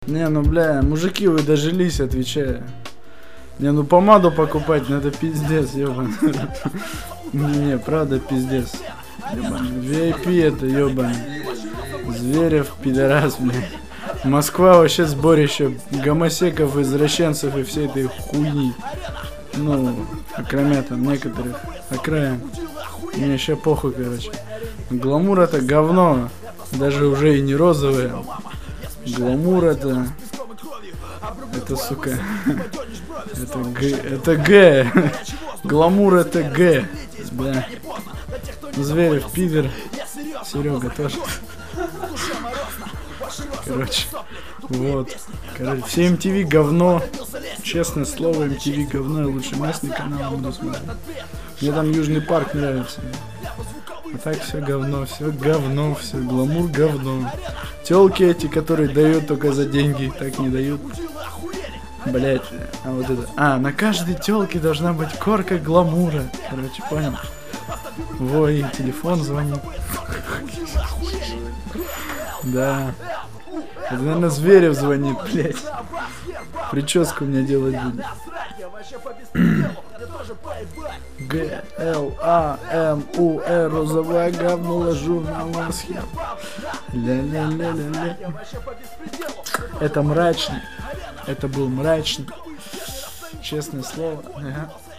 Не, ну бля, мужики, вы дожились, отвечаю. Не, ну помаду покупать, ну это пиздец, ёбаный. Не, правда пиздец. Ёбаный. VIP это, ёбаный. Зверев, пидорас, бля. Москва вообще сборище гомосеков, извращенцев и всей этой хуйни. Ну, окромя там некоторых окраин. Мне еще похуй, короче. Гламур это говно. Даже уже и не розовое. Гламур это, сука, это Г. Гламур это Г. Да. Зверев, пидор. Серега тоже. Короче, вот. Короче, все MTV говно. Честное слово, MTV говно. Я лучше местный канал буду смотреть. Мне там Южный парк нравится. А так все говно, все гламур говно. Телки эти, которые дают только за деньги, так не дают. Блять, а вот это. А, на каждой телке должна быть корка гламура. Короче, понял. Во, и телефон звонит. Да. Это, наверное, Зверев звонит, блять. Прическу мне делать будет. Г-Л-А-М-У-Р, розовое говно ложу на вас. Ля-ля-ля-ля-ля. Это мрачный. Это был мрачный. Честное слово. Ага.